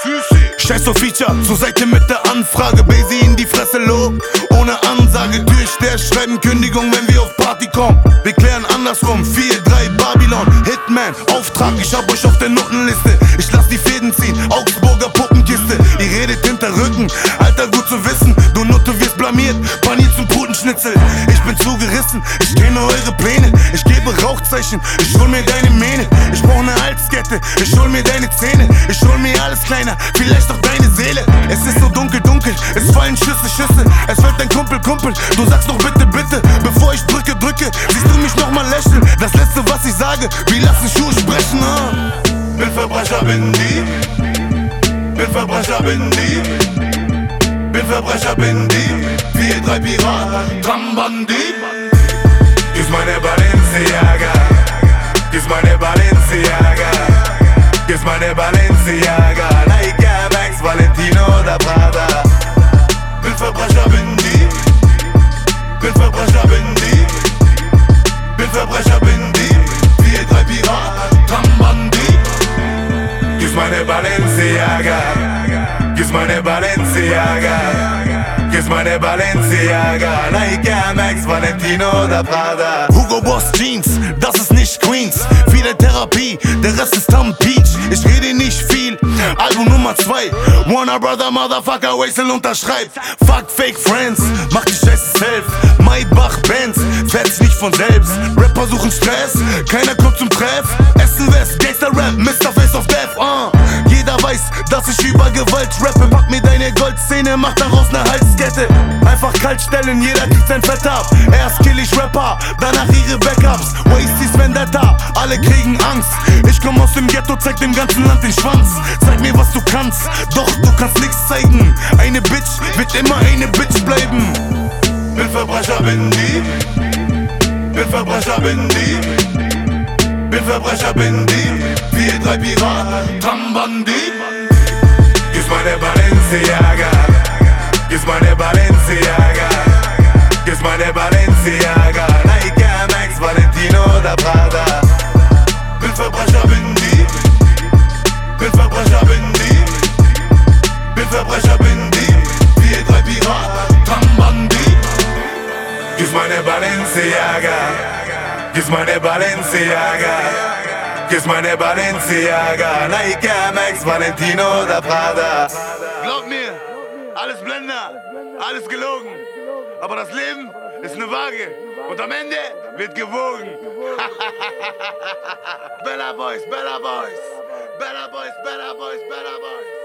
Scheiß auf Feature, zur Seite mit der Anfrage. Basie in die Fresse, Lob, ohne Ansage. Türsteher schreiben Kündigung, wenn wir auf Party kommen. Wir klären andersrum, 4-3 Babylon. Hitman, Auftrag, ich hab euch auf der Notenliste. Ich lass die Fäden ziehen, Augsburger Puppenkiste. Ihr redet hinter Rücken, Alter, gut zu wissen. Du Nutte wirst blamiert, paniert zum Putenschnitzel. Ich bin zugerissen, ich kenne eure Pläne. Ich gebe Rauchzeichen, ich hol mir deine Mähne. Ich brauch ne Halskette, ich hol mir deine Zähne. Ich hol mir alles kleiner, vielleicht auch deine Seele. Es ist so dunkel, dunkel, es fallen Schüsse, Schüsse. Es wird dein Kumpel, Kumpel, du sagst doch bitte, bitte. Bevor ich drücke, drücke, siehst du mich nochmal lächeln. Das letzte, was ich sage, wir lassen Schuhe sprechen, Bin Verbrecher, bin Dieb. Bin Verbrecher, bin Dieb. Bin Verbrecher, bin Dieb. 4-3 Pirat, Trambandi. Gieß meine Balenciaga. Gieß meine Balenciaga. Gieß meine Balenciaga. Nike, Max, Valentino oder Prada. Bin Verbrecher, bin Dieb. Bin Verbrecher, bin Dieb. Bin Verbrecher, bin Dieb. 4-3 Pirat, Trambandi. Gieß meine Balenciaga. Gieß meine Balenciaga. Gieß meine Balenciaga. Nike, Max, Valentino oder Prada. Hugo Boss Jeans, das ist nicht Queens. Viele Therapie, der Rest ist Tom Peach. Ich rede nicht viel, Album Nummer 2. Warner Brother, Motherfucker, Wessel unterschreibt. Fuck Fake Friends, mach die Scheiße selbst. Maybach Benz, fährt sich nicht von selbst. Rapper suchen Stress, keiner kommt zum Treff. Essen West, Gangster Rap, Mr. Face of Death, Jeder weiß, dass ich über Gewalt rappe. Pack mir deine Goldszene, mach daraus ne Halskette. Einfach kalt stellen, jeder kriegt sein Fett ab. Erst kill ich Rapper, danach ihre Backups. Wasties Vendetta, alle kriegen Angst. Ich komm aus dem Ghetto, zeig dem ganzen Land den Schwanz. Zeig mir, was du kannst, doch du kannst nichts zeigen. Eine Bitch wird immer eine Bitch bleiben. Bin Verbrecher, bin Dieb. Bin Verbrecher, bin Dieb. Bin Verbrecher, bin Dieb. 4-3 Pirat, Trambandi. Gieß meine Balenciaga. Gieß meine Balenciaga. Gieß meine Balenciaga. Nike, Max, Valentino oder Prada. Bin Verbrecher, bin Dieb. Bin Verbrecher, bin Dieb. Bin Verbrecher, bin Dieb. 4-3 Pirat, Trambandi. Gieß meine Balenciaga. Gieß meine Balenciaga. Gieß meine Balenciaga. Nike, Max, Valentino oder Prada. Glaub mir, alles Blender, alles gelogen. Aber das Leben ist eine Waage und am Ende wird gewogen. Bella Boys, Bella Boys. Bella Boys, Bella Boys, Bella Boys.